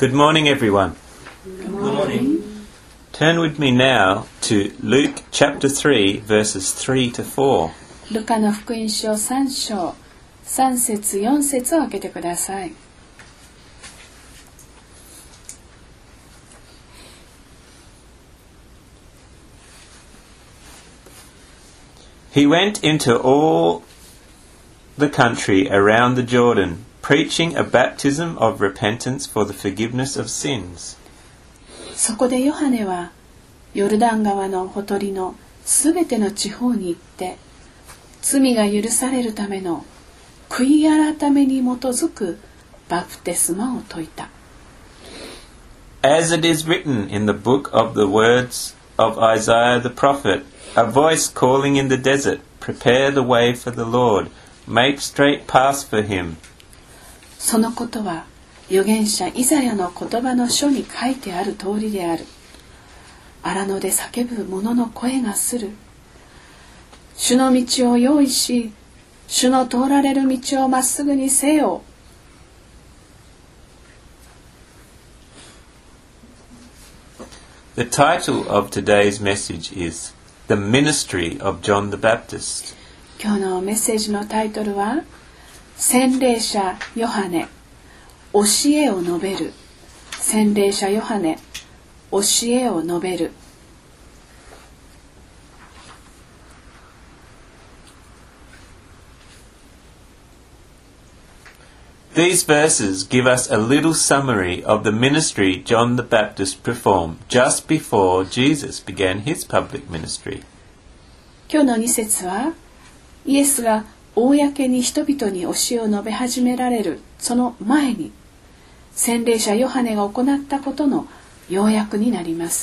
Good morning, everyone. Good morning. Turn with me now to Luke chapter 3, verses 3 to 4. ルカの福音書3章3節4節を開けてください。 He went into all the country around the Jordan, preaching a baptism of repentance for the forgiveness of sins. そこでヨハネはヨルダン川のほとりのすべての地方に行って罪が許されるための悔い改めに基づくバプテスマを説いた。 As it is written in the book of the words of Isaiah the prophet, a voice calling in the desert, prepare the way for the Lord, make straight paths for him. そのことは預言者イザヤの言葉の書に書いてある通りである。荒野で叫ぶ者の声がする。主の道を用意し、主の通られる道をまっすぐにせよ。 The title of today's message is The Ministry of John the Baptist. 今日のメッセージのタイトルは洗礼者ヨハネ教えを述べる。洗礼者ヨハネ教えを述べる。 These verses give us a little summary of the ministry John the Baptist performed just before Jesus began his public ministry. 今日の2節はイエスが公に人々に教えを述べ始められるその前に洗礼者ヨハネが行ったことの要約になります。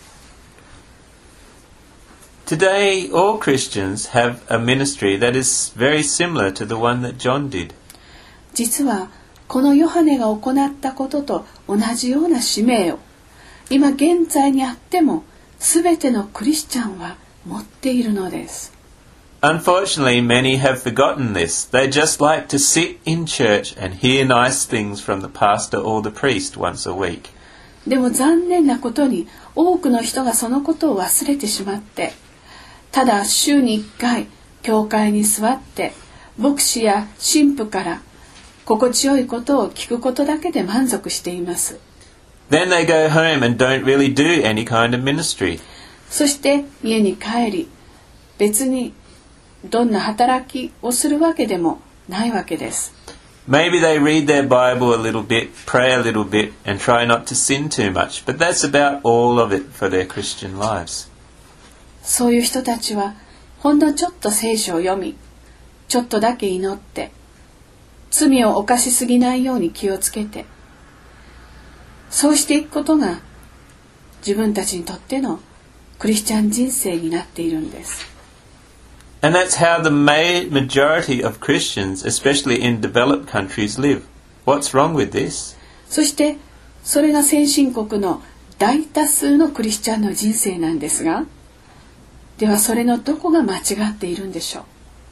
Today, all Christians have a ministry that is very similar to the one that John did. 実はこのヨハネが行ったことと同じような使命を今現在にあっても全てのクリスチャンは持っているのです。 Unfortunately, many have forgotten this. They just like to sit in church and hear nice things from the pastor or the priest once a week. でも残念なことに多くの人がそのことを忘れてしまってただ週に1回教会に座って牧師や神父から心地よいことを聞くことだけで満足しています。 Then they go home and don't really do any kind of ministry. そして家に帰り別にどんな働きをするわけでもないわけです。 Maybe they read their Bible a little bit, pray a little bit, and try not to sin too much, but that's about all of it for their Christian lives. そういう人たちはほんのちょっと聖書を読みちょっとだけ祈って罪を犯しすぎないように気をつけてそうしていくことが自分たちにとってのクリスチャン人生になっているんです。 And that's how the majority of Christians, especially in developed countries, live. What's wrong with this? そしてそれが先進国の大多数のクリスチャンの人生なんですがではそれのどこが間違っているんでしょう。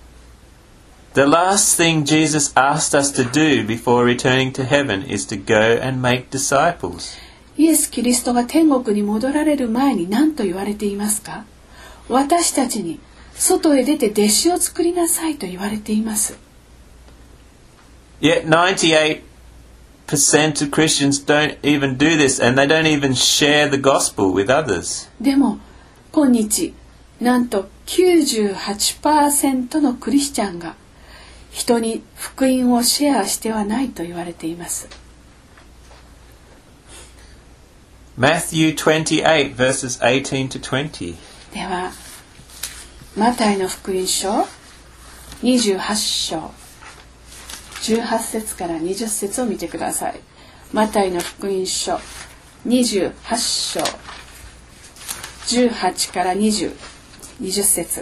The last thing Jesus asked us to do before returning to heaven is to go and make disciples. イエス・キリストが天国に戻られる前に何と言われていますか。私たちに外へ出て弟子を作りなさいと言われています。 Yet 98% of Christians don't even do this, and they don't even share the gospel with others. でも今日なんと 98% のクリスチャンが人に福音をシェアしてはないと言われています。 Matthew 28 verses 18 to 20. ではマタイの福音書28章18節から20節を見てください。マタイの福音書28章18から20節。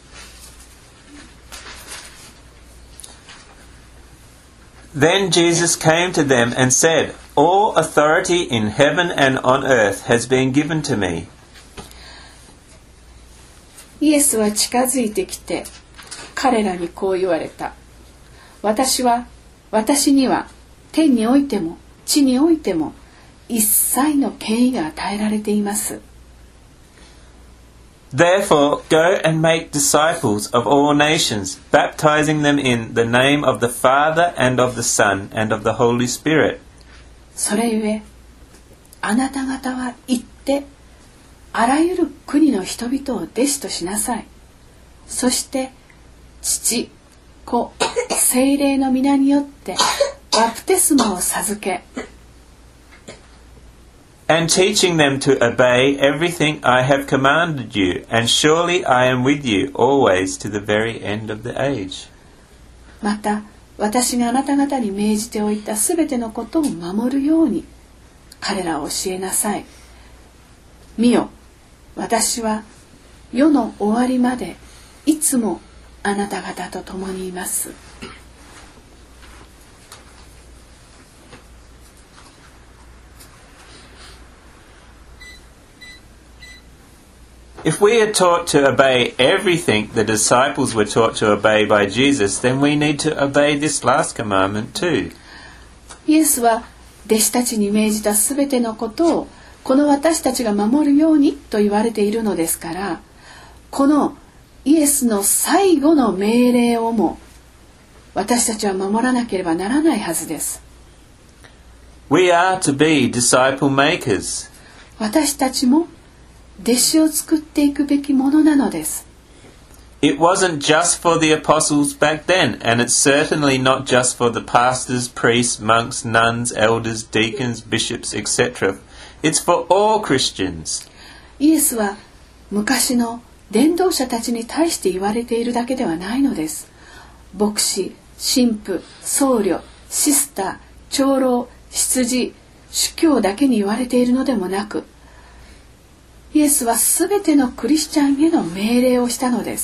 Then Jesus came to them and said, All authority in heaven and on earth has been given to me. イエスは近づいてきて彼らにこう言われた。私には天においても地においても一切の権威が与えられています。 Therefore, go and make disciples of all nations, baptizing them in the name of the Father and of the Son and of the Holy Spirit. それゆえ、あなた方は行って、あらゆる国の人々を弟子としなさい。そして、父、子、聖霊の皆によってバプテスマを授け、 And teaching them to obey everything I have commanded you, and surely I am with you always to the very end of the age. また、私があなた方に命じておいたすべてのことを守るように、彼らを教えなさい。見よ、私は世の終わりまでいつもあなた方と共にいます。 If we are taught to obey everything the disciples were taught to obey by Jesus, then we need to obey this last commandment too. イエスは弟子たちに命じたすべてのことをこの私たちが守るようにと言われているのですから、このイエスの最後の命令をも私たちは守らなければならないはずです。 We are to be disciple makers. 私たちも弟子を作っていくべきものなのです。 It wasn't just for the apostles back then, and it's certainly not just for the pastors, priests, monks, nuns, elders, deacons, bishops, etc. It's for all Christians. イエスは昔の伝道者たちに対して言われているだけではないのです。牧師、神父、僧侶、シスター、長老、執事、主教だけに言われているのでもなく、イエスはすべてのクリスチャンへの命令をしたのです。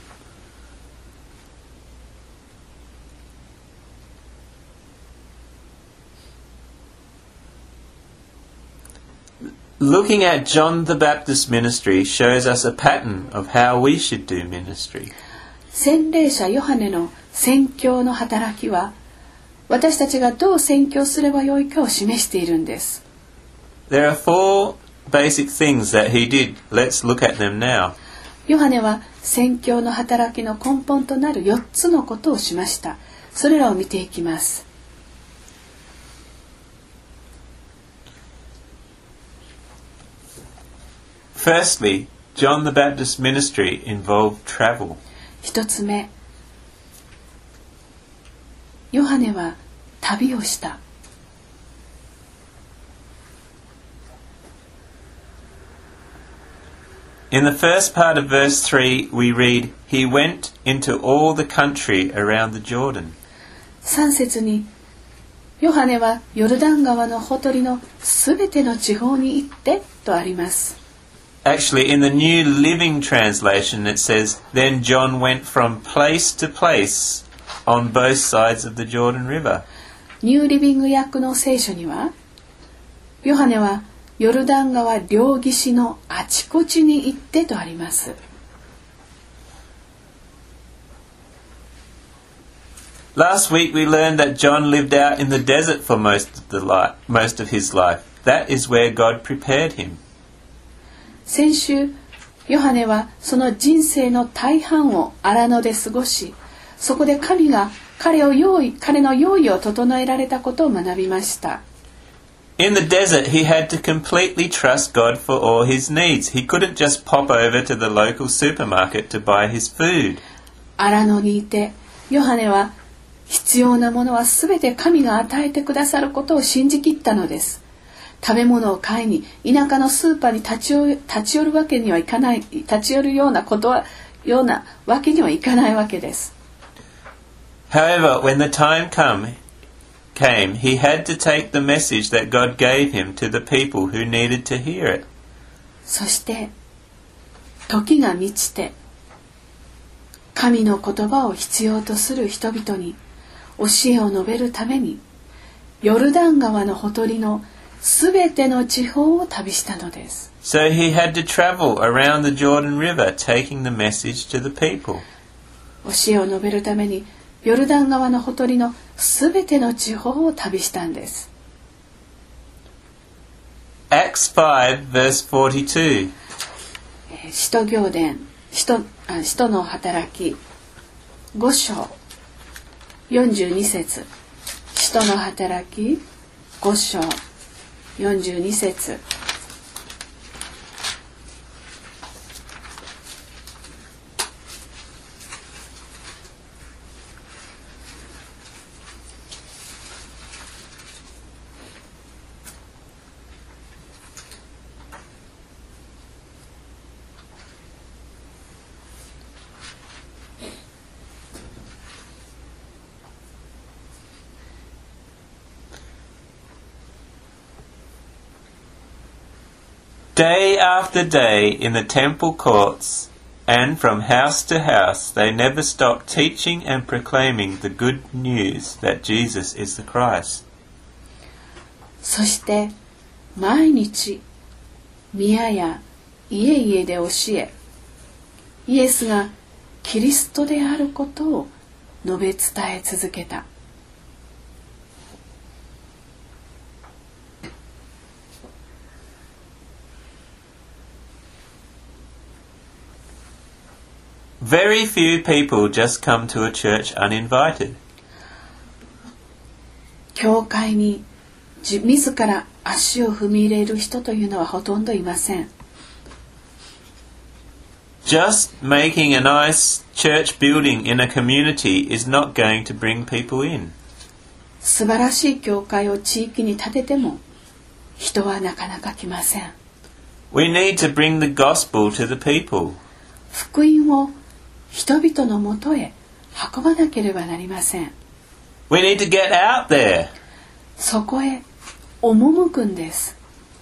Looking at John the Baptist's ministry shows us a pattern of how we should do ministry. 洗礼者ヨハネの宣教の働きは、私たちがどう宣教すればよいかを示しているんです。 There are four basic things that he did. Let's look at them now. ヨハネは宣教の働きの根本となる4つのことをしました。それらを見ていきます。 Firstly, John the Baptist's ministry involved travel. 1つ目、ヨハネは旅をした。 In the first part of verse 3, we read, He went into all the country around the Jordan. 3節に、ヨハネはヨルダン川のほとりのすべての地方に行ってとあります。 Actually, in the New Living Translation, it says, Then John went from place to place on both sides of the Jordan River. ニューリビング訳の聖書には、ヨハネはヨルダン川両岸のあちこちに行ってとあります。 Last week we learned that John lived out in the desert for most of his life. That is where God prepared him. 先週、ヨハネはその人生の大半を荒野で過ごし、そこで神が彼の用意を整えられたことを学びました。 In the desert, he had to completely trust God for all his needs. He couldn't just pop over to the local supermarket to buy his food. 荒野にいて、ヨハネは必要なものはすべて神が与えてくださることを信じきったのです。食べ物を買いに田舎のスーパーに立ち寄るわけにはいかない、立ち寄るようなわけにはいかないわけです。 However, when the time came, he had to take the message that God gave him to the people who needed to hear it. そして時が満ちて、神の言葉を必要とする人々に教えを述べるために、ヨルダン川のほとりのすべての地方を旅したのです。 So he had to travel around the Jordan River, taking the message to the people. 教えを述べるためにヨルダン川のほとりのすべての地方を旅したんです。 Acts 5 verse 42. 使徒行伝使徒の働き5章42節。使徒の働き5章42節。 Day after day in the temple courts and from house to house they never stopped teaching and proclaiming the good news that Jesus is the Christ. そして毎日宮や家々で教え、イエスがキリストであることを述べ伝え続けた。 Very few people just come to a church uninvited. 教会に自ら足を踏み入れる人というのはほとんどいません。 Just making a nice church building in a community is not going to bring people in. 素晴らしい教会を地域に建てても人はなかなか来ません。 We need to bring the gospel to the people. 福音を人々のもとへ運ばなければなりません。 We need to get out there. そこへ赴くんです。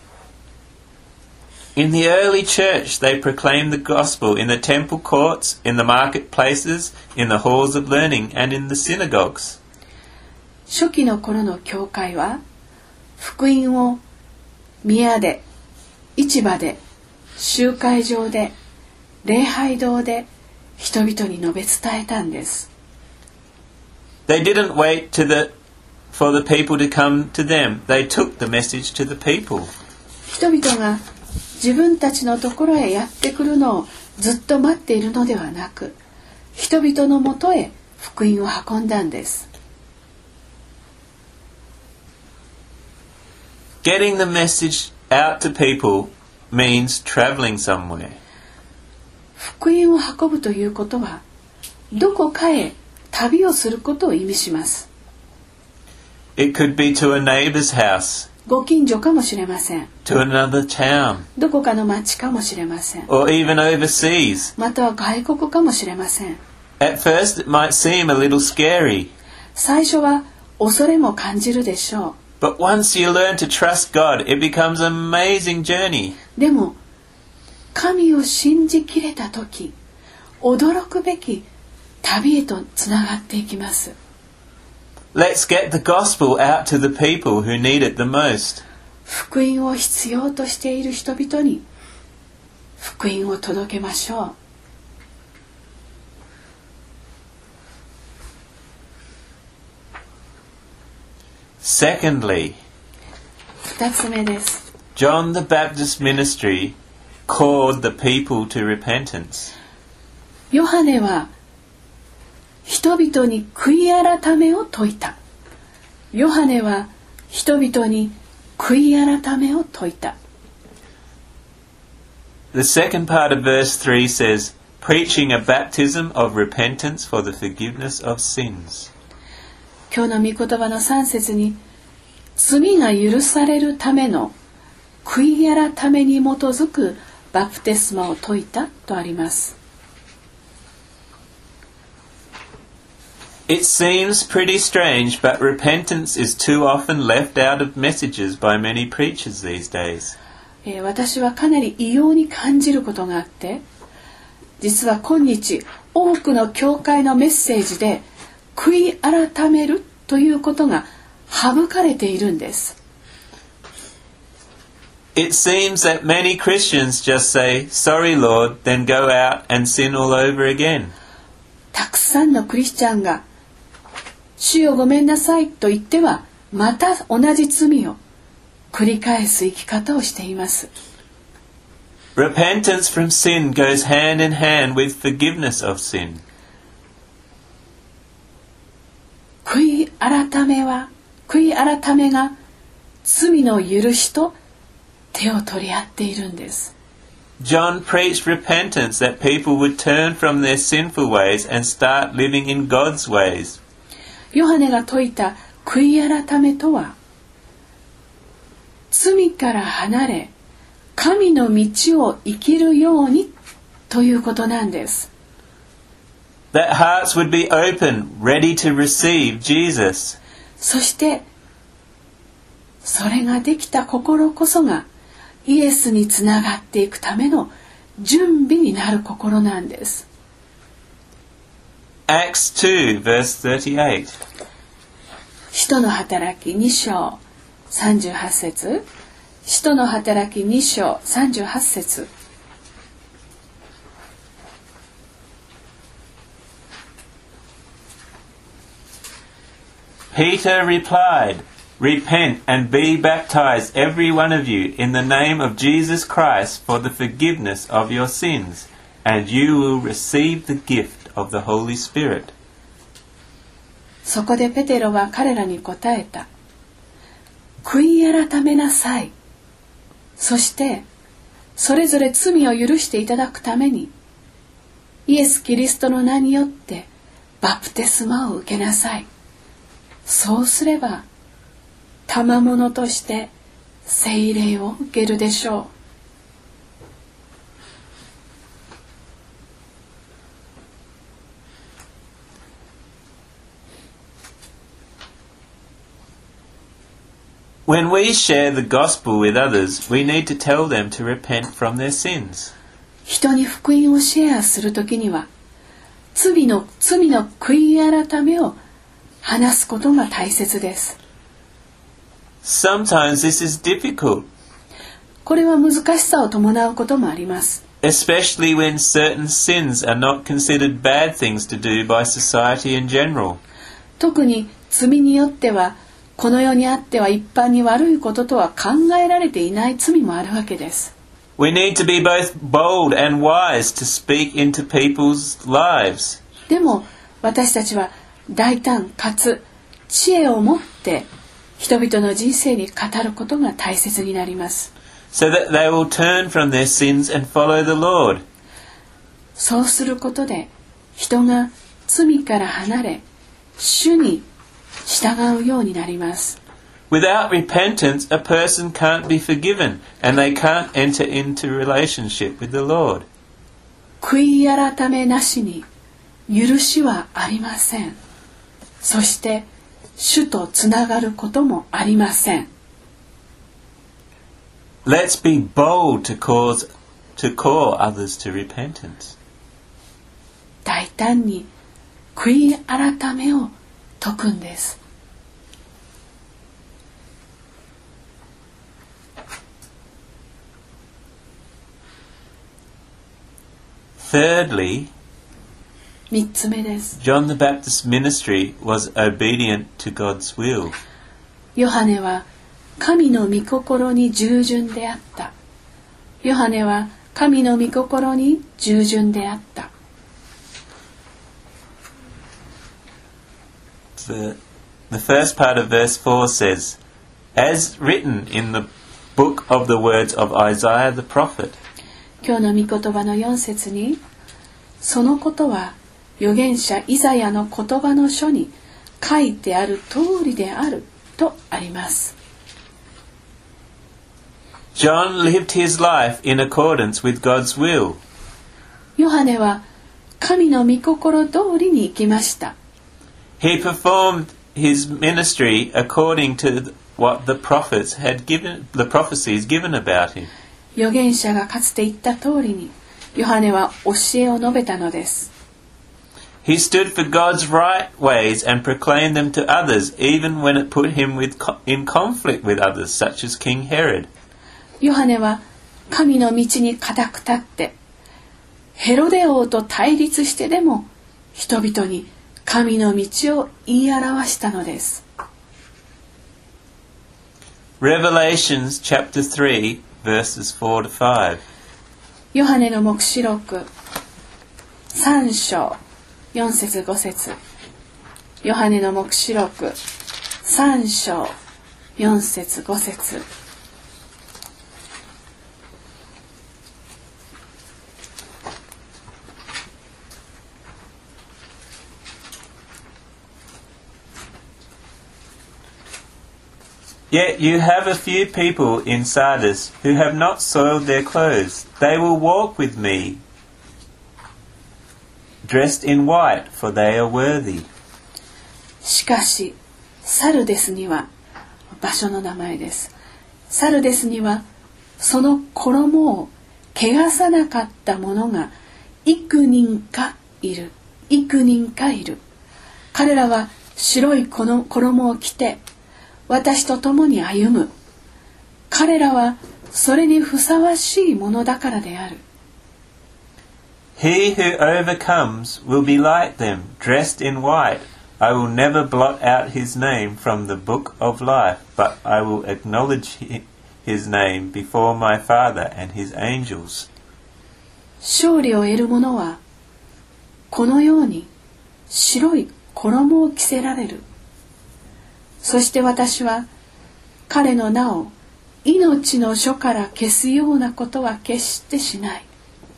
In the early church, they proclaimed the gospel in the temple courts, in the marketplaces, in the halls of learning, and in the synagogues. 初期の頃の教会は福音を宮で、市場で、集会場で、礼拝堂で人々に述べ伝えたんです。 They didn't wait for the people to come to them. They took the message to the people. 人々が自分たちのところへやってくるのをずっと待っているのではなく、人々のもとへ福音を運んだんです。 Getting the message out to people means traveling somewhere. 福音を運ぶということは、どこかへ旅をすることを意味します。 It could be to a neighbor's house, ご近所かもしれません。 to another town, どこかの町かもしれません。 or even overseas. または外国かもしれません。 At first, it might seem a little scary, 最初は恐れも感じるでしょ but once you learn to trust God, it becomes an amazing journey. う。でも神を信じきれたとき、驚くべき旅へとつながっていきます。 Let's get the gospel out to the people who need it the most. 福音を必要としている人々に福音を届けましょう。 Secondly, 2つ目です。 John the Baptist's ministry called the people to repentance. ヨハネは人々に悔い改めを説いた。ヨハネは人々に悔い改めを説いた。 The second part of verse 3 says, preaching a baptism of repentance for the forgiveness of sins. 今日の御言葉の3節に、罪が許されるための悔い改めに基づくバプテスマを説いたとあります。 It seems pretty strange, but repentance is too often left out of messages by many preachers these days. 私はかなり異様に感じることがあって、実は今日多くの教会のメッセージで悔い改めるということが省かれているんです。 It seems that many Christians just say, sorry Lord, then go out and sin all over again. たくさんのクリスチャンが主よごめんなさいと言ってはまた同じ罪を繰繰り返す生き方をしています。 Repentance from sin goes hand in hand with forgiveness of sin. 悔い改めが罪の許しと手を取り合っているんです。 John preached repentance, that people would turn from their sinful ways and start living in God's ways. ヨハネが説いた悔い改めとは、罪から離れ神の道を生きるようにということなんです。 That hearts would be open, ready to receive Jesus. そしてそれができた心こそがイエスにつながっていくための準備になる心なんです。 Acts 2 verse 38. 使徒の働き2章38節、使徒の働き2章38節。 Peter replied, Repent and be baptized every one of you in the name of Jesus Christ for the forgiveness of your sins, and you will receive the gift of the Holy Spirit. そこでペテロは彼らに答えた。悔い改めなさい。そしてそれぞれ罪を許していただくためにイエス・キリストの名によってバプテスマを受けなさい。そうすれば賜物として聖霊を受けるでしょう。 When we share the gospel with others, we need to tell them to repent from their sins. 人に福音をシェアするときには罪の悔い改めを話すことが大切です。 Sometimes this is difficult, これは難しさを伴うこともあります。 especially when certain sins are not considered bad things to do by society in general. 特に罪によってはこの世にあっては一般に悪いこととは考えられていない罪もあるわけです。 We need to be both bold and wise to speak into people's lives. でも私たちは大胆かつ知恵を持って人々の人生に語ることが大切になります。 So that they will turn from their sins and follow the Lord. そうすることで人が罪から離れ主に従うようになります。 Without repentance, a person can't be forgiven and they can't enter into relationship with the Lord. 悔い改めなしに許しはありません。そして主とつながることもありません。 Let's be bold to call others to repentance. 大胆に悔い改めを説くんです。 Thirdly, 3つ目です。 John the Baptist's ministry was obedient to God's will. ヨハネは神の御心に従順であった。ヨハネは神の御心に従順であった。 The first part of verse 4 says, As written in the book of the words of Isaiah the prophet. 今日の御言葉の4節に、そのことは預言者イザヤの言葉の書に書いてある通りであるとあります。 John lived his life in accordance with God's will. ヨハネは神の御心通りに生きました。 He performed his ministry according to what the prophets had given, the prophecies given about him. 預言者がかつて言った通りに、ヨハネは教えを述べたのです。 He stood for God's right ways and proclaimed them to others, even when it put him in conflict with others, such as King Herod. ヨハネは神の道に固く立って、ヘロデ王と対立してでも人々に神の道を言い表したのです。 Revelations chapter 3 verses 4 to 5. ヨハネの黙示録3章4節5節。ヨハネの黙示録3章4節5節。 Yet you have a few people in Sardis who have not soiled their clothes. They will walk with me, dressed in white, for they are worthy. しかしサルデスには、場所の名前です。サルデスにはその衣を汚さなかった者が幾人かいる。彼らは白い衣を着て私と共に歩む。彼らはそれにふさわしいものだからである。 He who overcomes will be like them, dressed in white. I will never blot out his name from the book of life, but I will acknowledge his name before my Father and his angels. 勝利を得る者はこのように白い衣を着せられる。そして私は彼の名を命の書から消すようなことは決してしない。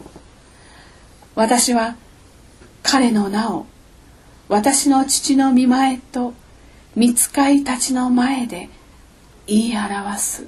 私は彼の名を私の父の御前と御使いたちの前で言い表す。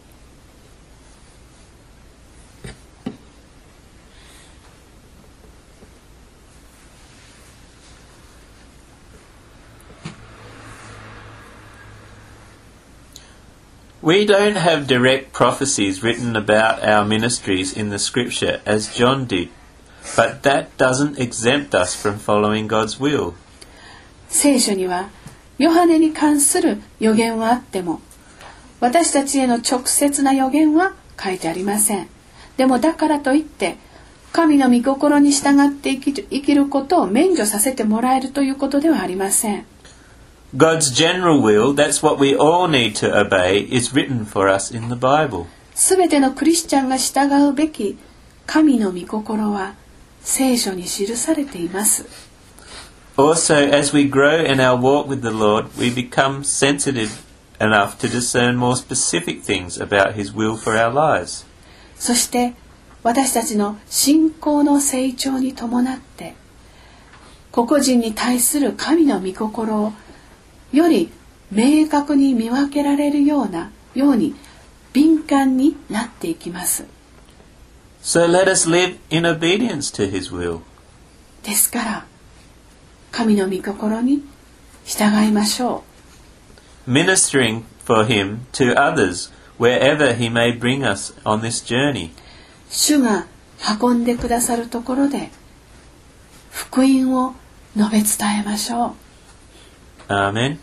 We don't have direct prophecies written about our ministries in the scripture as John did, but that doesn't exempt us from following God's will. 聖書にはヨハネに関する予言はあっても、私たちへの直接な予言は書いてありません。でもだからといって神の御心に従って生きることを免除させてもらえるということではありません。 God's general will, that's what we all need to obey, is written for us in the Bible. すべてのクリスチャンが従うべき神の御心は聖書に記されています。 Also, as we grow in our walk with the Lord, we become sensitive enough to discern more specific things about His will for our lives. そして私たちの信仰の成長に伴って個々人に対する神の御心をより明確に見分けられるように敏感になっていきます。 So let us live in obedience to His will. ですから神の御心に従いましょう。Ministering for Him to others wherever He may bring us on this journey. 主が運んでくださるところで福音を述べ伝えましょう。 Amen.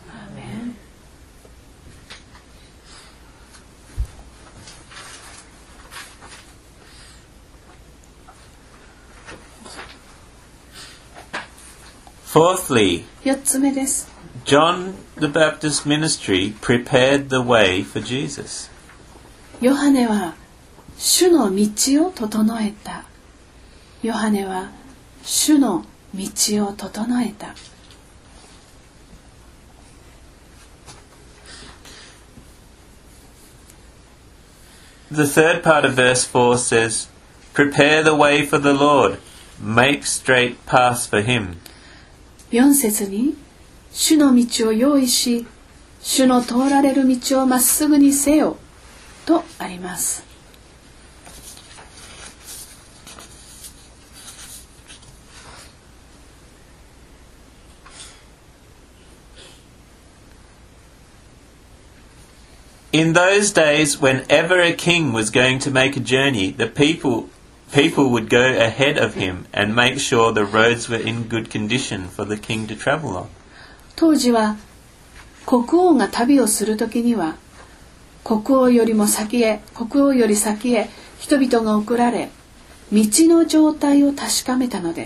Fourthly, 4つ目です。 John the Baptist's ministry prepared the way for Jesus. ヨハネは主の道を整えた。ヨハネは主の道を整えた。 The third part of verse 4 says, Prepare the way for the Lord, make straight paths for Him. 4節に、主の道を用意し、主の通られる道をまっすぐにせよ、とあります。 In those days, whenever a king was going to make a journey, the people would go ahead of him and make sure the roads were in good condition for the king to travel on. 当時は国王が旅をするときには国王より先へ人々が送られ道の状態を確かめたのです。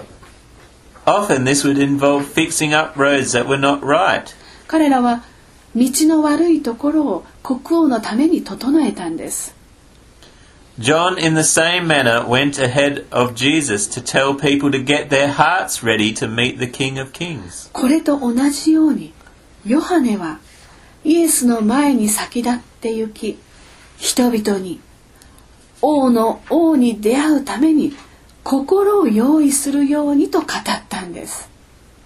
Often this would involve fixing up roads that were not right. 彼らは道の悪いところを国王のために整えたんです。 John, in the same manner, went ahead of Jesus to tell people to get their hearts ready to meet the King of Kings. これと同じように、ヨハネはイエスの前に先立って行き、人々に王の王に出会うために心を用意するようにと語ったんです。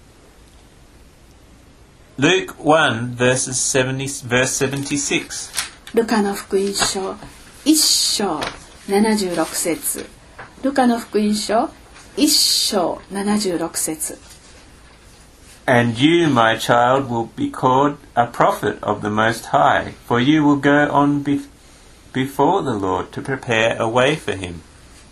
Luke 1, verse 76. ルカの福音書1章76節。ルカの福音書1章76節。 And you, my child, will be called a prophet of the Most High, for you will go on before the Lord to prepare a way for him.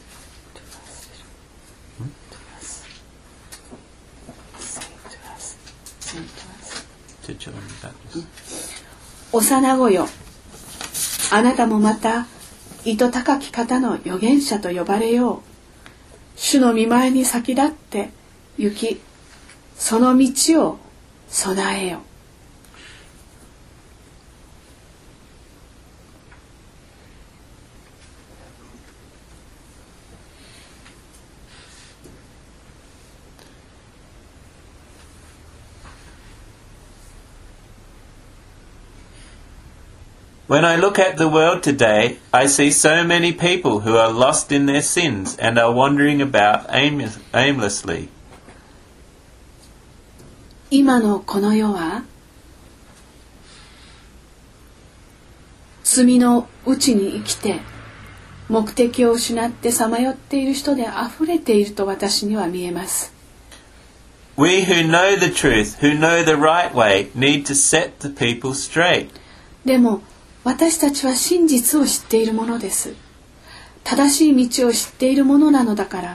To John the Baptist. 幼子よ、あなたもまた糸高き方の預言者と呼ばれよう。主の御前に先立って行き、その道を備えよ。 When I look at the world today, I see so many people who are lost in their sins and are wandering about aimlessly. 今のこの世は罪のうちに生きて目的を失ってさまよっている人であふれていると私には見えます。 We who know the truth, who know the right way, need to set the people straight. でも私たちは真実を知っているものです。正しい道を知っているものなのだから、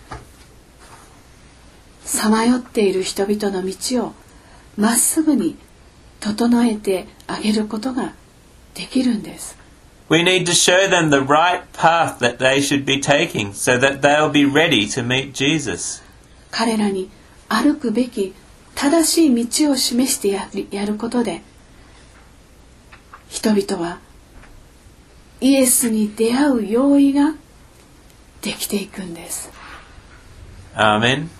さまよっている人々の道をまっすぐに整えてあげることができるんです。 We need to show them the right path that they should be taking so that they'll be ready to meet Jesus. 彼らに歩くべき正しい道を示してやることで、人々はイエスに出会う用意ができていくんです。 Amen.